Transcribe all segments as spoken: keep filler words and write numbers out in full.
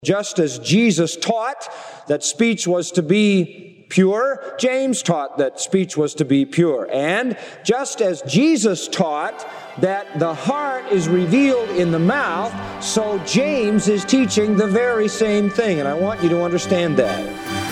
Just as Jesus taught that speech was to be pure, James taught that speech was to be pure. And just as Jesus taught that the heart is revealed in the mouth, so James is teaching the very same thing. And I want you to understand that.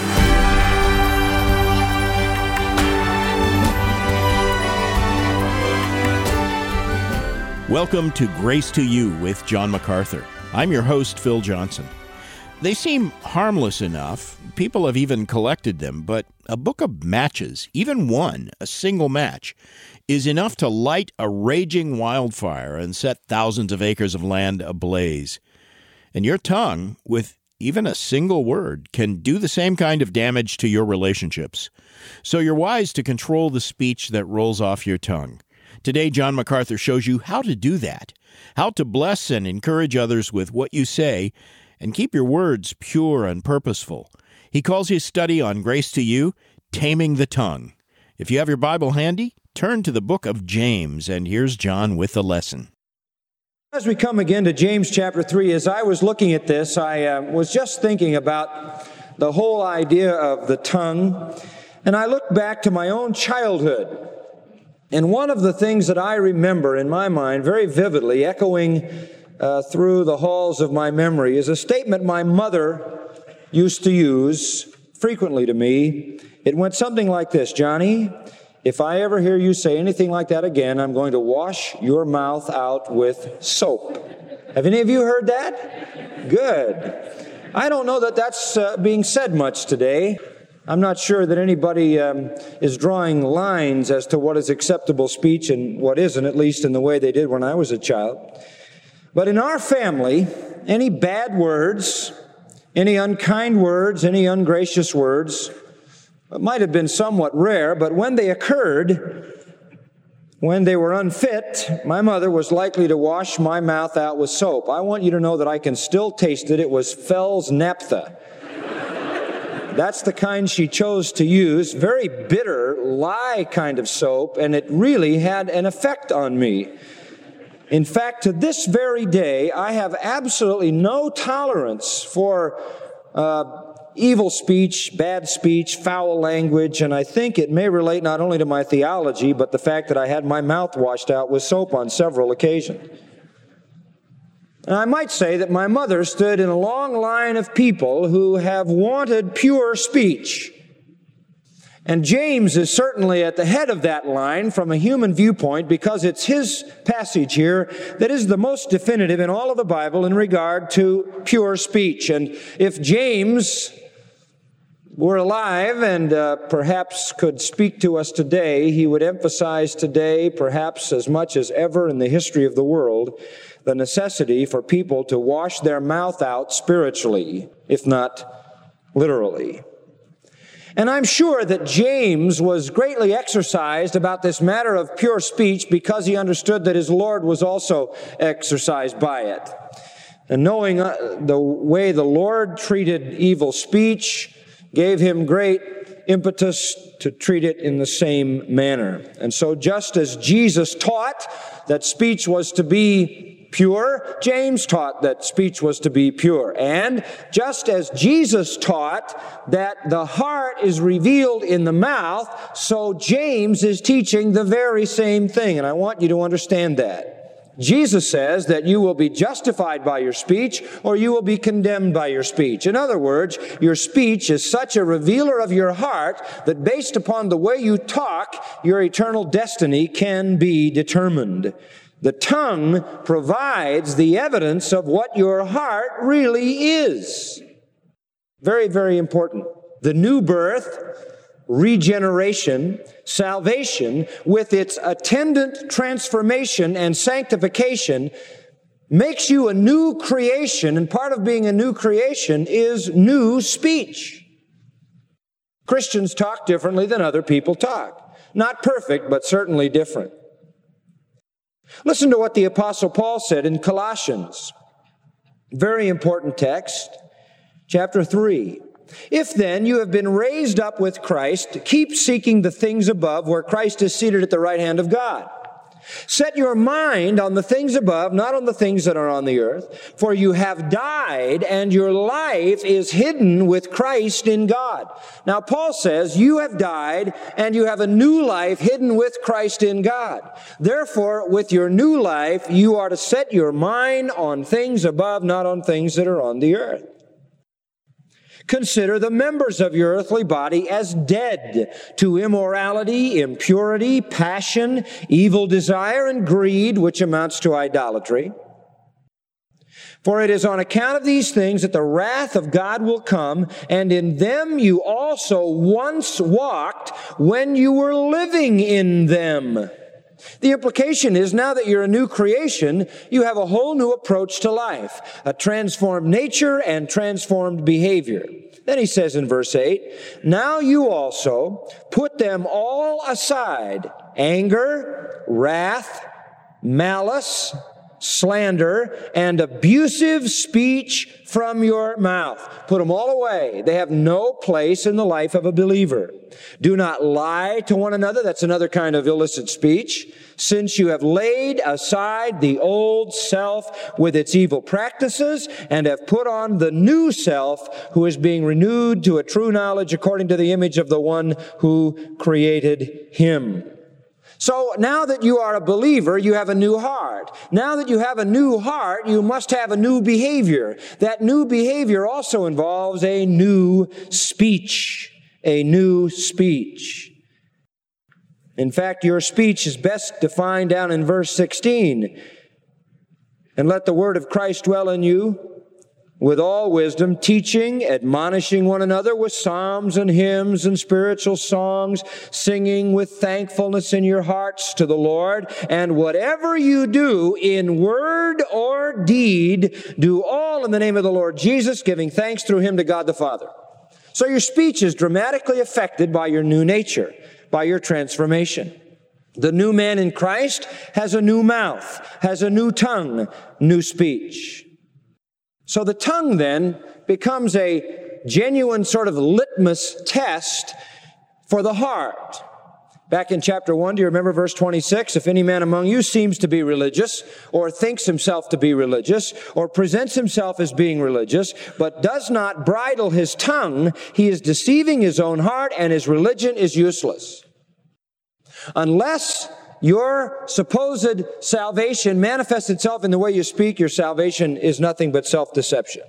Welcome to Grace to You with John MacArthur. I'm your host, Phil Johnson. They seem harmless enough. People have even collected them, but a book of matches, even one, a single match, is enough to light a raging wildfire and set thousands of acres of land ablaze. And your tongue, with even a single word, can do the same kind of damage to your relationships. So you're wise to control the speech that rolls off your tongue. Today, John MacArthur shows you how to do that, how to bless and encourage others with what you say, and keep your words pure and purposeful. He calls his study on Grace to You, Taming the Tongue. If you have your Bible handy, turn to the book of James, and here's John with the lesson. As we come again to James chapter three, as I was looking at this, I uh, was just thinking about the whole idea of the tongue, and I looked back to my own childhood. And one of the things that I remember in my mind very vividly, echoing uh, through the halls of my memory, is a statement my mother used to use frequently to me. It went something like this: Johnny, if I ever hear you say anything like that again, I'm going to wash your mouth out with soap. Have any of you heard that? Good. I don't know that that's uh, being said much today. I'm not sure that anybody um, is drawing lines as to what is acceptable speech and what isn't, at least in the way they did when I was a child. But in our family, any bad words, any unkind words, any ungracious words, it might have been somewhat rare, but when they occurred, when they were unfit, my mother was likely to wash my mouth out with soap. I want you to know that I can still taste it. It was Fell's Naphtha. That's the kind she chose to use, very bitter, lye kind of soap, and it really had an effect on me. In fact, to this very day, I have absolutely no tolerance for uh, evil speech, bad speech, foul language, and I think it may relate not only to my theology, but the fact that I had my mouth washed out with soap on several occasions. And I might say that my mother stood in a long line of people who have wanted pure speech. And James is certainly at the head of that line from a human viewpoint, because it's his passage here that is the most definitive in all of the Bible in regard to pure speech. And if James were alive and uh, perhaps could speak to us today, he would emphasize today, perhaps as much as ever in the history of the world, the necessity for people to wash their mouth out spiritually, if not literally. And I'm sure that James was greatly exercised about this matter of pure speech because he understood that his Lord was also exercised by it. And knowing the way the Lord treated evil speech gave him great impetus to treat it in the same manner. And so just as Jesus taught that speech was to be pure, James taught that speech was to be pure. And just as Jesus taught that the heart is revealed in the mouth, so James is teaching the very same thing. And I want you to understand that. Jesus says that you will be justified by your speech or you will be condemned by your speech. In other words, your speech is such a revealer of your heart that based upon the way you talk, your eternal destiny can be determined. The tongue provides the evidence of what your heart really is. Very, very important. The new birth, regeneration, salvation, with its attendant transformation and sanctification, makes you a new creation, and part of being a new creation is new speech. Christians talk differently than other people talk. Not perfect, but certainly different. Listen to what the Apostle Paul said in Colossians. Very important text, chapter three. If then you have been raised up with Christ, keep seeking the things above where Christ is seated at the right hand of God. Set your mind on the things above, not on the things that are on the earth. For you have died, and your life is hidden with Christ in God. Now, Paul says, you have died, and you have a new life hidden with Christ in God. Therefore, with your new life, you are to set your mind on things above, not on things that are on the earth. Consider the members of your earthly body as dead to immorality, impurity, passion, evil desire, and greed, which amounts to idolatry. For it is on account of these things that the wrath of God will come, and in them you also once walked when you were living in them. The implication is now that you're a new creation, you have a whole new approach to life, a transformed nature and transformed behavior. Then he says in verse eight, now you also put them all aside, anger, wrath, malice, slander, and abusive speech from your mouth. Put them all away. They have no place in the life of a believer. Do not lie to one another. That's another kind of illicit speech. Since you have laid aside the old self with its evil practices and have put on the new self who is being renewed to a true knowledge according to the image of the one who created him. So now that you are a believer, you have a new heart. Now that you have a new heart, you must have a new behavior. That new behavior also involves a new speech. A new speech. In fact, your speech is best defined down in verse sixteen. And let the word of Christ dwell in you with all wisdom, teaching, admonishing one another with psalms and hymns and spiritual songs, singing with thankfulness in your hearts to the Lord. And whatever you do in word or deed, do all in the name of the Lord Jesus, giving thanks through him to God the Father. So your speech is dramatically affected by your new nature, by your transformation. The new man in Christ has a new mouth, has a new tongue, new speech. So the tongue then becomes a genuine sort of litmus test for the heart. Back in chapter one, do you remember verse twenty-six? If any man among you seems to be religious, or thinks himself to be religious, or presents himself as being religious, but does not bridle his tongue, he is deceiving his own heart, and his religion is useless. Unless your supposed salvation manifests itself in the way you speak, your salvation is nothing but self-deception.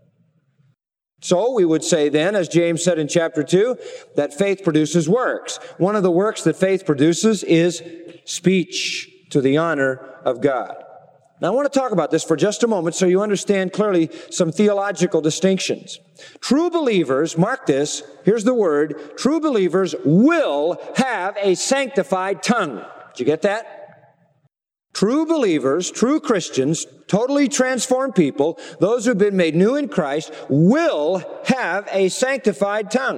So we would say then, as James said in chapter two, that faith produces works. One of the works that faith produces is speech to the honor of God. Now I want to talk about this for just a moment so you understand clearly some theological distinctions. True believers, mark this, here's the word, true believers will have a sanctified tongue. Did you get that? True believers, true Christians, totally transformed people, those who've been made new in Christ, will have a sanctified tongue.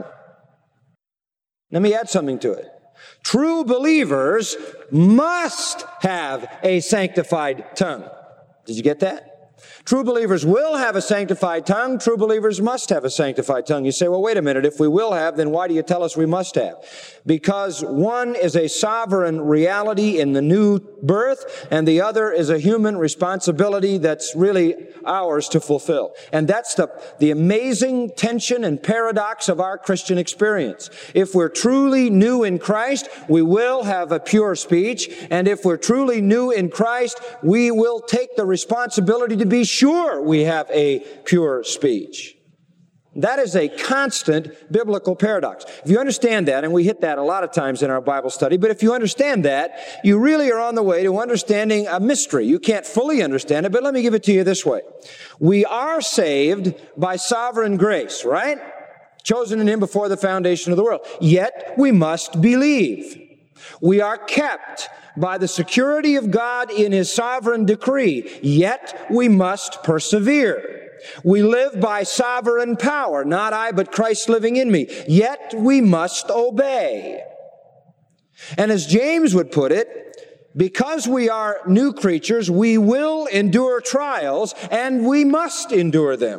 Let me add something to it. True believers must have a sanctified tongue. Did you get that? True believers will have a sanctified tongue. True believers must have a sanctified tongue. You say, well, wait a minute. If we will have, then why do you tell us we must have? Because one is a sovereign reality in the new birth, and the other is a human responsibility that's really ours to fulfill. And that's the, the amazing tension and paradox of our Christian experience. If we're truly new in Christ, we will have a pure speech. And if we're truly new in Christ, we will take the responsibility to be sure we have a pure speech. That is a constant biblical paradox. If you understand that, and we hit that a lot of times in our Bible study, but if you understand that, you really are on the way to understanding a mystery. You can't fully understand it, but let me give it to you this way. We are saved by sovereign grace, right? Chosen in Him before the foundation of the world. Yet we must believe. We are kept by the security of God in His sovereign decree. Yet we must persevere. We live by sovereign power, not I, but Christ living in me. Yet we must obey. And as James would put it, because we are new creatures, we will endure trials, and we must endure them.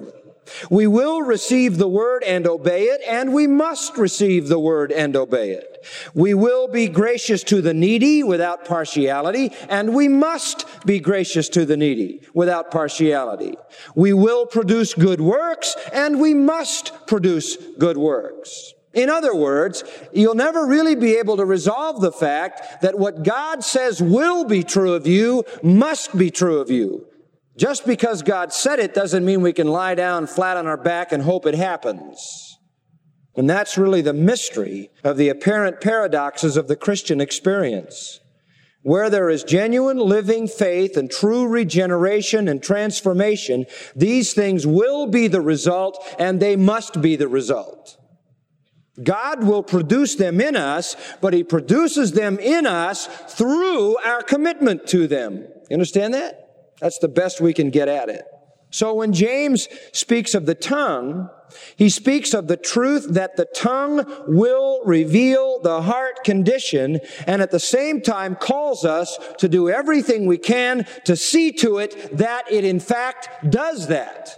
We will receive the word and obey it, and we must receive the word and obey it. We will be gracious to the needy without partiality, and we must be gracious to the needy without partiality. We will produce good works, and we must produce good works. In other words, you'll never really be able to resolve the fact that what God says will be true of you must be true of you. Just because God said it doesn't mean we can lie down flat on our back and hope it happens. And that's really the mystery of the apparent paradoxes of the Christian experience. Where there is genuine living faith and true regeneration and transformation, these things will be the result, and they must be the result. God will produce them in us, but He produces them in us through our commitment to them. You understand that? That's the best we can get at it. So when James speaks of the tongue, he speaks of the truth that the tongue will reveal the heart condition, and at the same time calls us to do everything we can to see to it that it in fact does that.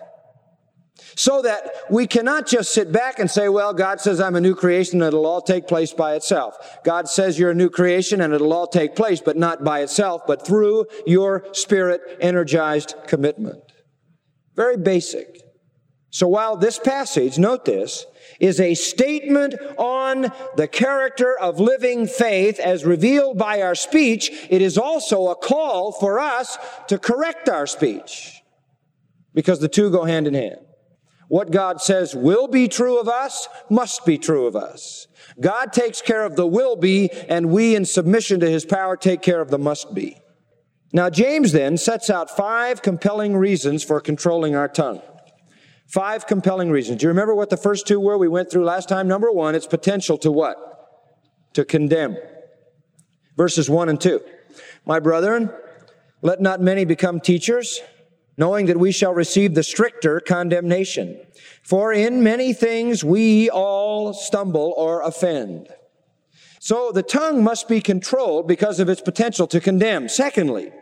So that we cannot just sit back and say, well, God says I'm a new creation and it'll all take place by itself. God says you're a new creation and it'll all take place, but not by itself, but through your Spirit-energized commitment. Very basic. So while this passage, note this, is a statement on the character of living faith as revealed by our speech, it is also a call for us to correct our speech, because the two go hand in hand. What God says will be true of us must be true of us. God takes care of the will be, and we, in submission to His power, take care of the must be. Now, James then sets out five compelling reasons for controlling our tongue. Five compelling reasons. Do you remember what the first two were we went through last time? Number one, its potential to what? To condemn. Verses one and two. My brethren, let not many become teachers, knowing that we shall receive the stricter condemnation. For in many things we all stumble or offend. So the tongue must be controlled because of its potential to condemn. Secondly,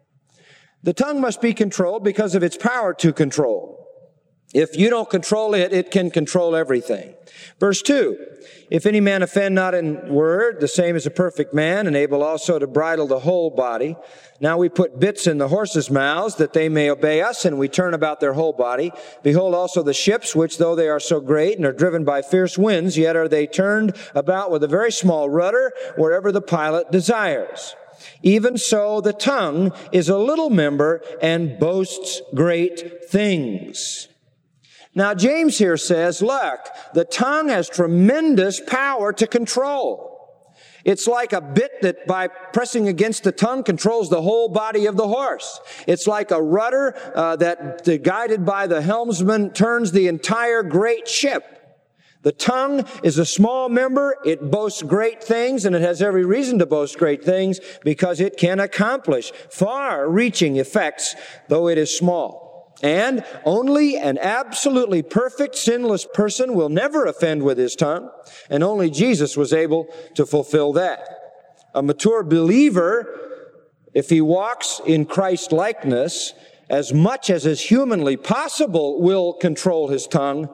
the tongue must be controlled because of its power to control. If you don't control it, it can control everything. Verse two, if any man offend not in word, the same is a perfect man, and able also to bridle the whole body. Now we put bits in the horses' mouths, that they may obey us, and we turn about their whole body. Behold also the ships, which though they are so great and are driven by fierce winds, yet are they turned about with a very small rudder, wherever the pilot desires. Even so the tongue is a little member, and boasts great things. Now, James here says, look, the tongue has tremendous power to control. It's like a bit that by pressing against the tongue controls the whole body of the horse. It's like a rudder uh, that, uh, guided by the helmsman, turns the entire great ship. The tongue is a small member. It boasts great things, and it has every reason to boast great things because it can accomplish far-reaching effects, though it is small. And only an absolutely perfect, sinless person will never offend with his tongue, and only Jesus was able to fulfill that. A mature believer, if he walks in Christ-likeness, as much as is humanly possible, will control his tongue.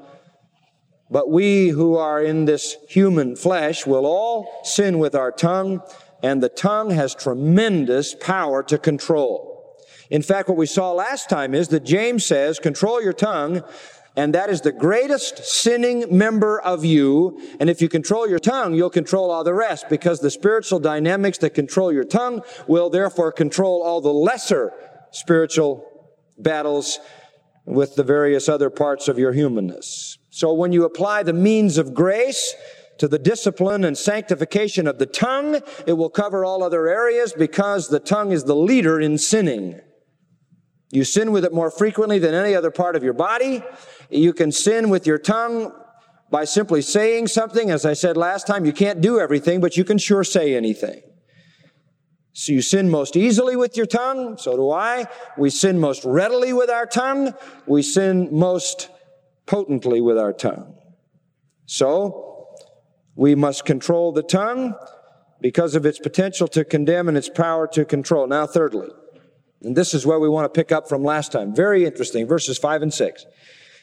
But we who are in this human flesh will all sin with our tongue, and the tongue has tremendous power to control. In fact, what we saw last time is that James says, control your tongue, and that is the greatest sinning member of you. And if you control your tongue, you'll control all the rest, because the spiritual dynamics that control your tongue will therefore control all the lesser spiritual battles with the various other parts of your humanness. So when you apply the means of grace to the discipline and sanctification of the tongue, it will cover all other areas, because the tongue is the leader in sinning. You sin with it more frequently than any other part of your body. You can sin with your tongue by simply saying something. As I said last time, you can't do everything, but you can sure say anything. So you sin most easily with your tongue. So do I. We sin most readily with our tongue. We sin most potently with our tongue. So we must control the tongue because of its potential to condemn and its power to control. Now, thirdly, and this is where we want to pick up from last time. Very interesting, verses five and six.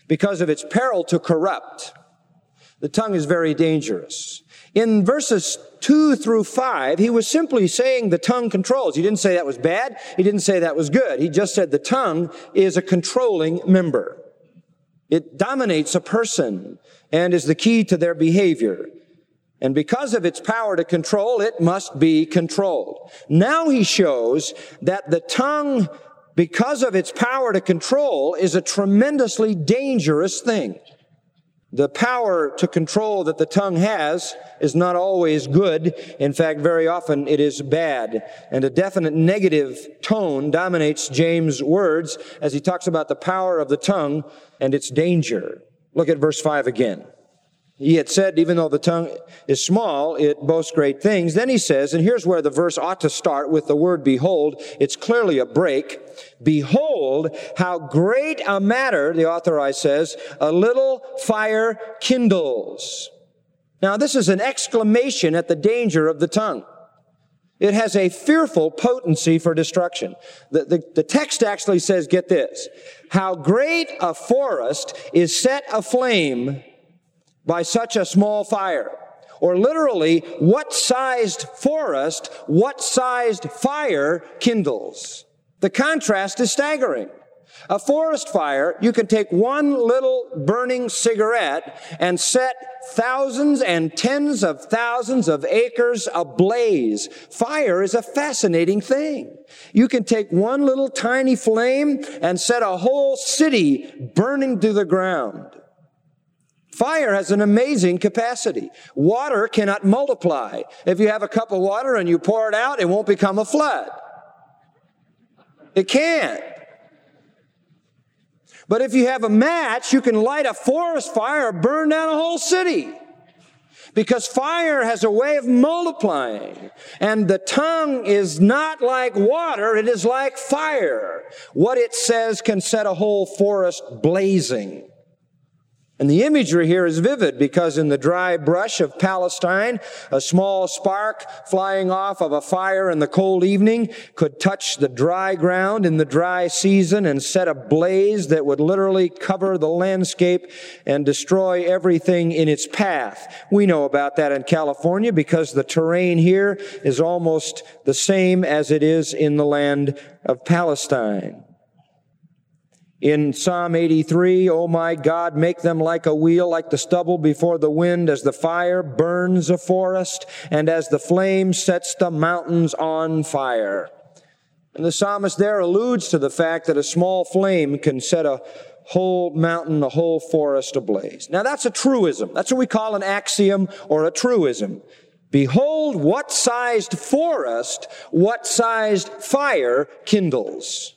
because of its peril to corrupt. The tongue is very dangerous. In verses two through five, he was simply saying the tongue controls. He didn't say that was bad. He didn't say that was good. He just said the tongue is a controlling member. It dominates a person and is the key to their behavior. And because of its power to control, it must be controlled. Now he shows that the tongue, because of its power to control, is a tremendously dangerous thing. The power to control that the tongue has is not always good. In fact, very often it is bad. And a definite negative tone dominates James' words as he talks about the power of the tongue and its danger. Look at verse five again. He had said, even though the tongue is small, it boasts great things. Then he says, and here's where the verse ought to start with the word behold. It's clearly a break. Behold, how great a matter, the authorized says, a little fire kindles. Now, this is an exclamation at the danger of the tongue. It has a fearful potency for destruction. The, the, the text actually says, get this, how great a forest is set aflame by such a small fire. Or literally, what sized forest, what sized fire kindles. The contrast is staggering. A forest fire, you can take one little burning cigarette and set thousands and tens of thousands of acres ablaze. Fire is a fascinating thing. You can take one little tiny flame and set a whole city burning to the ground. Fire has an amazing capacity. Water cannot multiply. If you have a cup of water and you pour it out, it won't become a flood. It can't. But if you have a match, you can light a forest fire or burn down a whole city. Because fire has a way of multiplying. And the tongue is not like water, it is like fire. What it says can set a whole forest blazing. And the imagery here is vivid because in the dry brush of Palestine, a small spark flying off of a fire in the cold evening could touch the dry ground in the dry season and set a blaze that would literally cover the landscape and destroy everything in its path. We know about that in California because the terrain here is almost the same as it is in the land of Palestine. In Psalm eighty-three, O my God, make them like a wheel, like the stubble before the wind, as the fire burns a forest, and as the flame sets the mountains on fire. And the psalmist there alludes to the fact that a small flame can set a whole mountain, a whole forest ablaze. Now that's a truism. That's what we call an axiom or a truism. Behold, what sized forest, what sized fire kindles.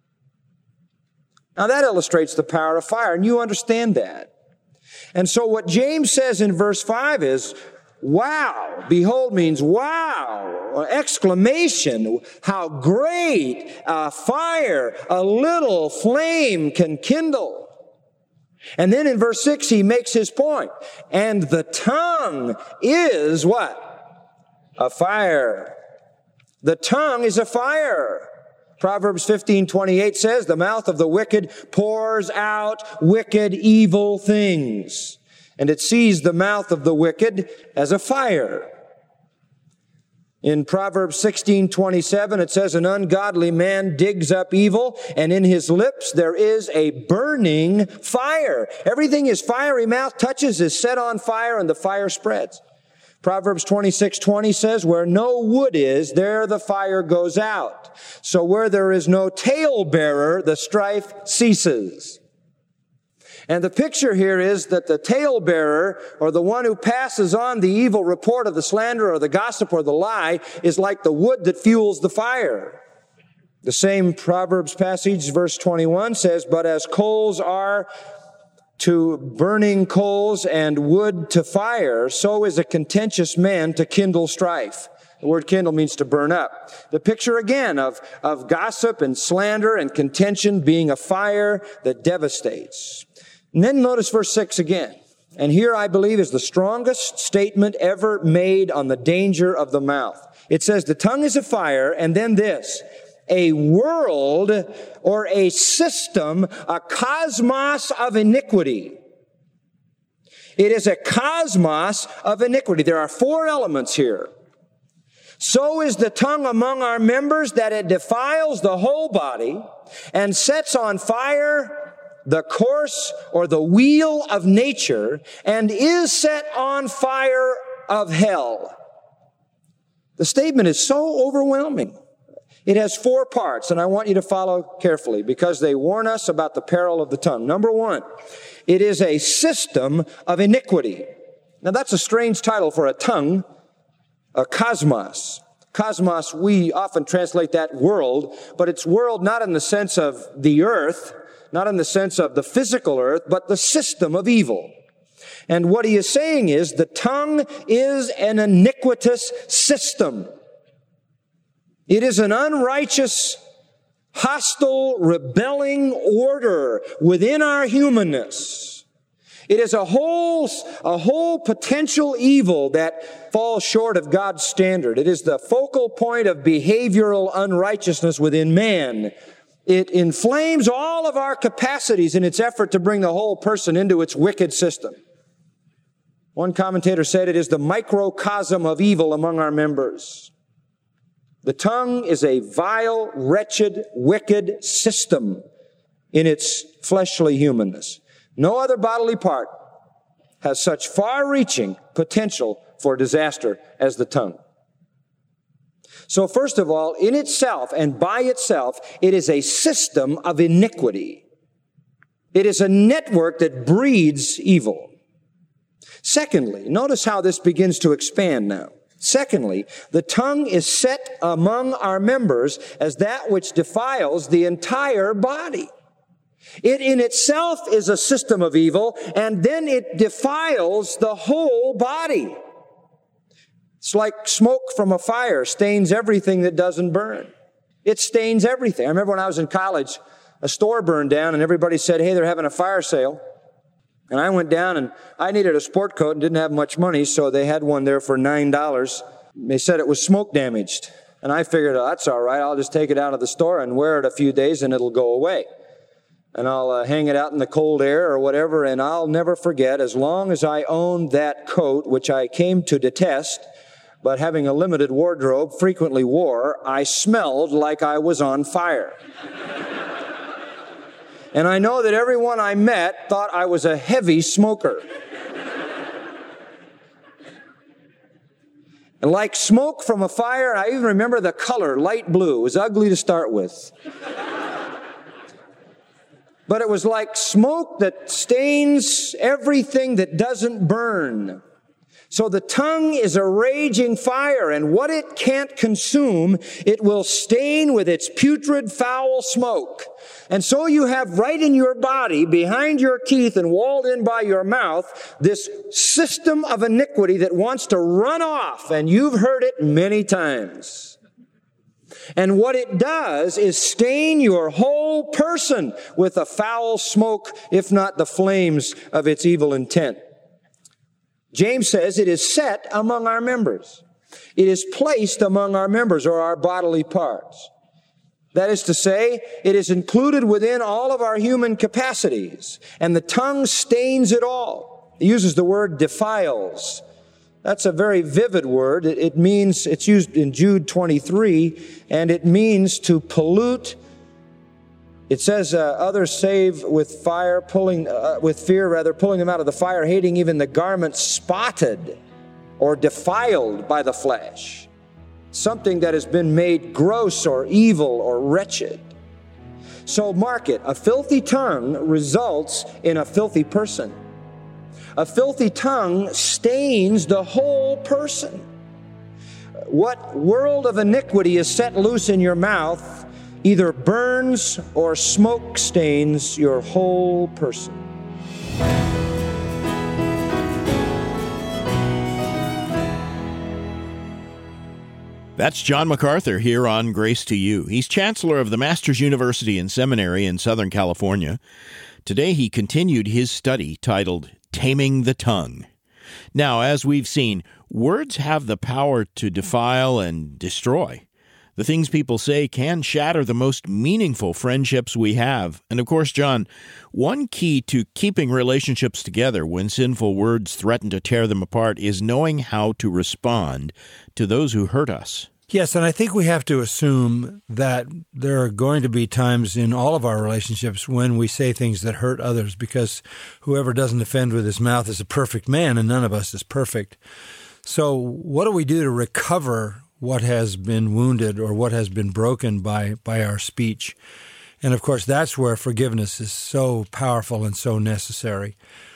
Now that illustrates the power of fire, and you understand that. And so what James says in verse five is, wow, behold means wow, exclamation, how great a fire, a little flame can kindle. And then in verse six, he makes his point. And the tongue is what? A fire. The tongue is a fire. Proverbs fifteen twenty-eight says, the mouth of the wicked pours out wicked, evil things. And it sees the mouth of the wicked as a fire. In Proverbs sixteen twenty-seven, it says, an ungodly man digs up evil, and in his lips there is a burning fire. Everything his fiery mouth touches is set on fire, and the fire spreads. Proverbs twenty-six twenty says, where no wood is, there the fire goes out. So where there is no talebearer, the strife ceases. And the picture here is that the talebearer, or the one who passes on the evil report of the slander or the gossip or the lie, is like the wood that fuels the fire. The same Proverbs passage, verse twenty-one, says, but as coals are to burning coals and wood to fire, so is a contentious man to kindle strife. The word kindle means to burn up. The picture again of, of gossip and slander and contention being a fire that devastates. And then notice verse six again. And here I believe is the strongest statement ever made on the danger of the mouth. It says the tongue is a fire, and then this, a world or a system, a cosmos of iniquity. It is a cosmos of iniquity. There are four elements here. So is the tongue among our members, that it defiles the whole body and sets on fire the course or the wheel of nature, and is set on fire of hell. The statement is so overwhelming. It has four parts, and I want you to follow carefully because they warn us about the peril of the tongue. Number one, it is a system of iniquity. Now that's a strange title for a tongue, a cosmos. Cosmos, we often translate that world, but it's world not in the sense of the earth, not in the sense of the physical earth, but the system of evil. And what he is saying is the tongue is an iniquitous system. It is an unrighteous, hostile, rebelling order within our humanness. It is a whole, a whole potential evil that falls short of God's standard. It is the focal point of behavioral unrighteousness within man. It inflames all of our capacities in its effort to bring the whole person into its wicked system. One commentator said it is the microcosm of evil among our members. The tongue is a vile, wretched, wicked system in its fleshly humanness. No other bodily part has such far-reaching potential for disaster as the tongue. So first of all, in itself and by itself, it is a system of iniquity. It is a network that breeds evil. Secondly, notice how this begins to expand now. Secondly, the tongue is set among our members as that which defiles the entire body. It in itself is a system of evil, and then it defiles the whole body. It's like smoke from a fire stains everything that doesn't burn. It stains everything. I remember when I was in college, a store burned down and everybody said, hey, they're having a fire sale. And I went down and I needed a sport coat and didn't have much money, so they had one there for nine dollars. They said it was smoke damaged. And I figured, oh, that's all right. I'll just take it out of the store and wear it a few days and it'll go away. And I'll uh, hang it out in the cold air or whatever, and I'll never forget, as long as I owned that coat, which I came to detest, but having a limited wardrobe frequently wore, I smelled like I was on fire. And I know that everyone I met thought I was a heavy smoker. And like smoke from a fire, I even remember the color, light blue. It was ugly to start with. But it was like smoke that stains everything that doesn't burn. So the tongue is a raging fire, and what it can't consume, it will stain with its putrid, foul smoke. And so you have right in your body, behind your teeth and walled in by your mouth, this system of iniquity that wants to run off, and you've heard it many times. And what it does is stain your whole person with the foul smoke, if not the flames of its evil intent. James says it is set among our members. It is placed among our members or our bodily parts. That is to say, it is included within all of our human capacities, and the tongue stains it all. It uses the word defiles. That's a very vivid word. It, it means, it's used in Jude twenty-three, and it means to pollute. It says, uh, others save with fire, pulling, uh, with fear rather, pulling them out of the fire, hating even the garment spotted or defiled by the flesh. Something that has been made gross or evil or wretched. So mark it, a filthy tongue results in a filthy person. A filthy tongue stains the whole person. What world of iniquity is set loose in your mouth either burns or smoke stains your whole person. That's John MacArthur here on Grace to You. He's chancellor of the Masters University and Seminary in Southern California. Today he continued his study titled Taming the Tongue. Now, as we've seen, words have the power to defile and destroy. The things people say can shatter the most meaningful friendships we have. And of course, John, one key to keeping relationships together when sinful words threaten to tear them apart is knowing how to respond to those who hurt us. Yes, and I think we have to assume that there are going to be times in all of our relationships when we say things that hurt others, because whoever doesn't offend with his mouth is a perfect man, and none of us is perfect. So what do we do to recover what has been wounded or what has been broken by, by our speech? And of course, that's where forgiveness is so powerful and so necessary.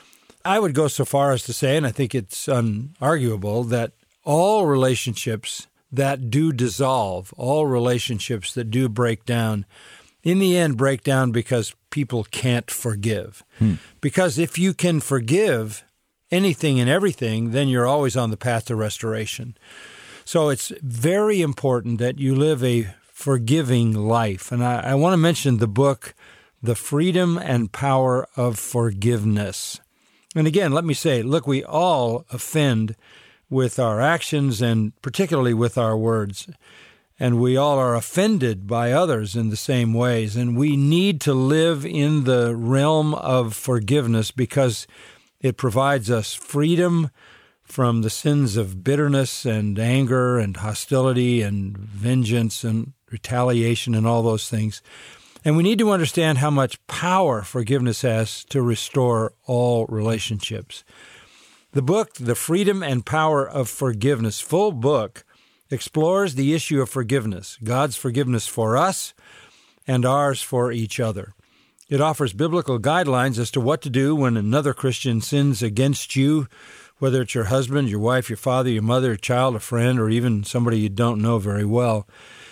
I would go so far as to say, and I think it's unarguable, that all relationships that do dissolve, all relationships that do break down, in the end break down because people can't forgive. Hmm. Because if you can forgive anything and everything, then you're always on the path to restoration. So it's very important that you live a forgiving life. And I, I want to mention the book, The Freedom and Power of Forgiveness. And again, let me say, look, we all offend with our actions and particularly with our words. And we all are offended by others in the same ways. And we need to live in the realm of forgiveness because it provides us freedom from the sins of bitterness and anger and hostility and vengeance and retaliation and all those things. And we need to understand how much power forgiveness has to restore all relationships. The book, The Freedom and Power of Forgiveness, full book, explores the issue of forgiveness, God's forgiveness for us and ours for each other. It offers biblical guidelines as to what to do when another Christian sins against you, whether it's your husband, your wife, your father, your mother, your child, a friend, or even somebody you don't know very well.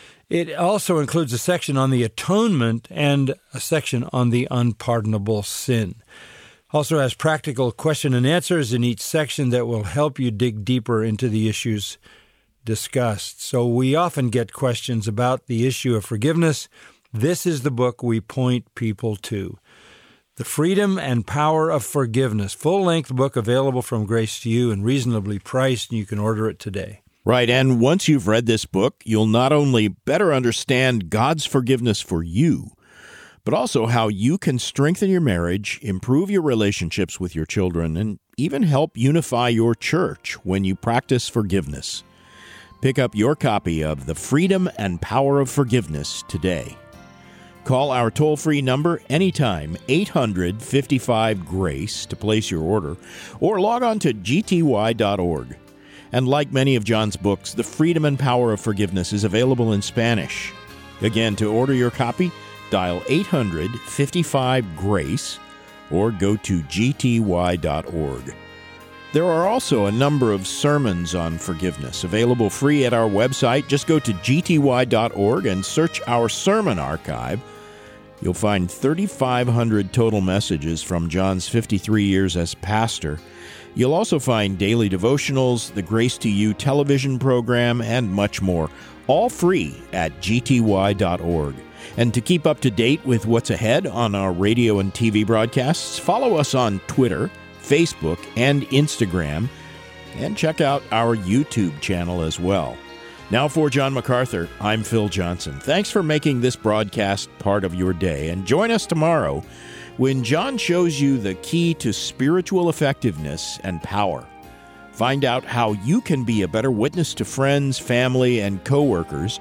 It also includes a section on the atonement and a section on the unpardonable sin. Also has practical question and answers in each section that will help you dig deeper into the issues discussed. So we often get questions about the issue of forgiveness. This is the book we point people to. The Freedom and Power of Forgiveness, full-length book available from Grace to You and reasonably priced, and you can order it today. Right, and once you've read this book, you'll not only better understand God's forgiveness for you, but also how you can strengthen your marriage, improve your relationships with your children, and even help unify your church when you practice forgiveness. Pick up your copy of The Freedom and Power of Forgiveness today. Call our toll-free number anytime, eight hundred, fifty-five, GRACE, to place your order, or log on to G T Y dot org. And like many of John's books, The Freedom and Power of Forgiveness is available in Spanish. Again, to order your copy, dial eight hundred, fifty-five, GRACE or go to G T Y dot org. There are also a number of sermons on forgiveness available free at our website. Just go to G T Y dot org and search our sermon archive. You'll find thirty-five hundred total messages from John's fifty-three years as pastor. You'll also find daily devotionals, the Grace to You television program, and much more, all free at G T Y dot org. And to keep up to date with what's ahead on our radio and T V broadcasts, follow us on Twitter, Facebook, and Instagram, and check out our YouTube channel as well. Now for John MacArthur, I'm Phil Johnson. Thanks for making this broadcast part of your day, and join us tomorrow when John shows you the key to spiritual effectiveness and power. Find out how you can be a better witness to friends, family, and coworkers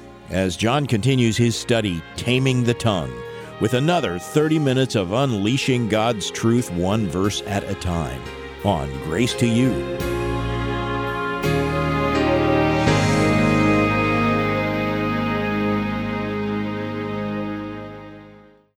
as John continues his study, Taming the Tongue, with another thirty minutes of unleashing God's truth one verse at a time on Grace to You.